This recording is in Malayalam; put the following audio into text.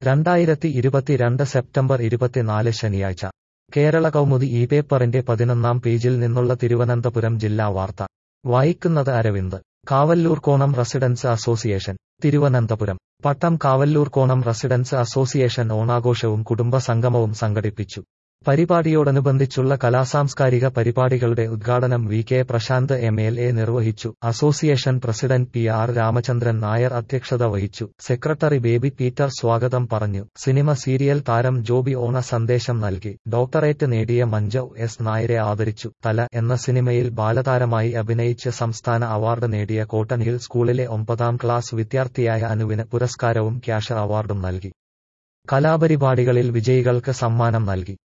2022 സെപ്റ്റംബർ 24 ശനിയാഴ്ച കേരള കൗമുദി ഈ പേപ്പറിന്റെ 11-ാം പേജിൽ നിന്നുള്ള തിരുവനന്തപുരം ജില്ലാ വാർത്ത വായിക്കുന്നത് Aravind. Kavallurkonam residents association Thiruvananthapuram Pattom Kavallurkonam residents association ഓണാഘോഷവും കുടുംബ സംഗമവും സംഘടിപ്പിച്ചു. പരിപാടിയോടനുബന്ധിച്ചുള്ള കലാസാംസ്കാരിക പരിപാടികളുടെ ഉദ്ഘാടനം വി കെ പ്രശാന്ത് MLA നിർവഹിച്ചു. Association president PR Ramachandran Nair അധ്യക്ഷത വഹിച്ചു. സെക്രട്ടറി ബേബി പീറ്റർ സ്വാഗതം പറഞ്ഞു. സിനിമ സീരിയൽ താരം ജോബി ഓണ സന്ദേശം നൽകി. ഡോക്ടറേറ്റ് നേടിയ മഞ്ജു S നായരെ ആദരിച്ചു. തല എന്ന സിനിമയിൽ ബാലതാരമായി അഭിനയിച്ച് സംസ്ഥാന അവാർഡ് നേടിയ കോട്ടൺ ഹിൽ സ്കൂളിലെ 9ാം ക്ലാസ് വിദ്യാർത്ഥിയായ അനുവിന് പുരസ്കാരവും ക്യാഷ് അവാർഡും നൽകി. കലാപരിപാടികളിൽ വിജയികൾക്ക് സമ്മാനം നൽകി.